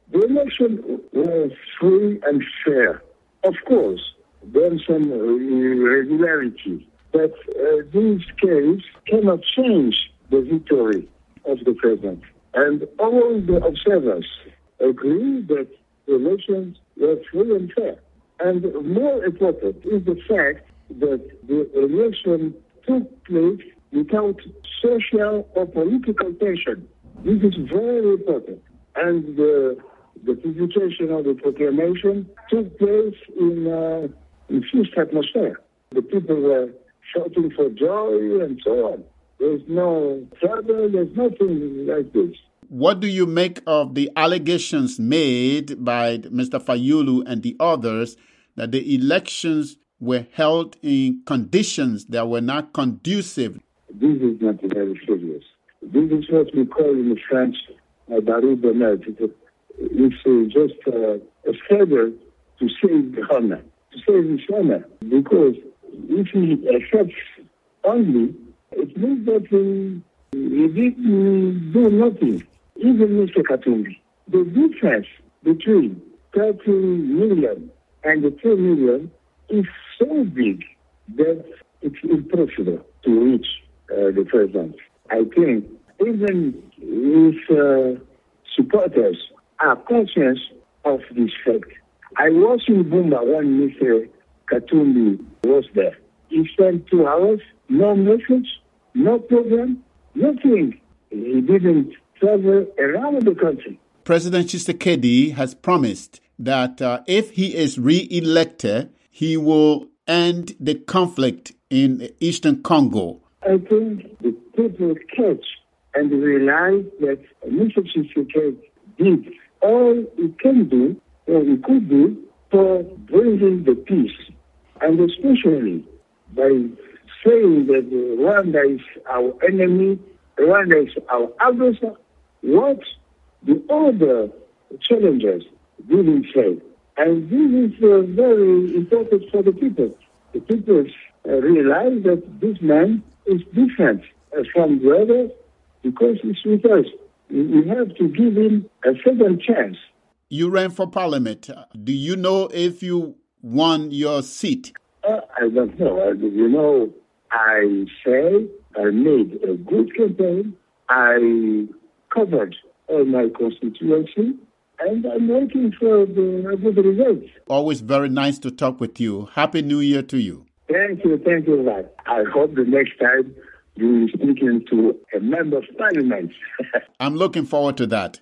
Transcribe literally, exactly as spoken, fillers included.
The election was free and fair. Of course, there was some irregularity, but uh, this case cannot change the victory of the president. And all the observers agree that the elections were free and fair. And more important is the fact that the election took place without social or political tension. This is very important. And the, the publication of the proclamation took place in uh, in peace atmosphere. The people were shouting for joy and so on. There's no trouble, there's nothing like this. What do you make of the allegations made by Mister Fayulu and the others that the elections were held in conditions that were not conducive? This is not very serious. This is what we call in French uh, barreau d'honneur. It's uh, just uh, a feather to save the honor, to save his honor. Because if he accepts only, it means that he, he didn't do nothing. Even Mister Katumbi. The difference between thirty million and the two million is so big that it's impossible to reach uh, the president. I think even his uh, supporters are conscious of this fact. I was in Bumba when Mister Katumbi was there. He spent two hours, no message, no program, nothing. He didn't travel around the country. President Tshisekedi has promised that uh, if he is re-elected, he will end the conflict in eastern Congo. I think the people catch and realize that Mister Tshisekedi did all he can do, or he could do, for bringing the peace. And especially by saying that Rwanda is our enemy, Rwanda is our aggressor, what the other challengers didn't say. And this is uh, very important for the people. The people uh, realize that this man is different uh, from the others because he's with us. We have to give him a second chance. You ran for parliament. Do you know if you won your seat? Uh, I don't know. Uh, you know, I say I made a good campaign. I covered all my constituency, and I'm waiting for the good results. Always very nice to talk with you. Happy New Year to you. Thank you, thank you, Vlad. I hope the next time you will be speaking to a member of parliament. I'm looking forward to that.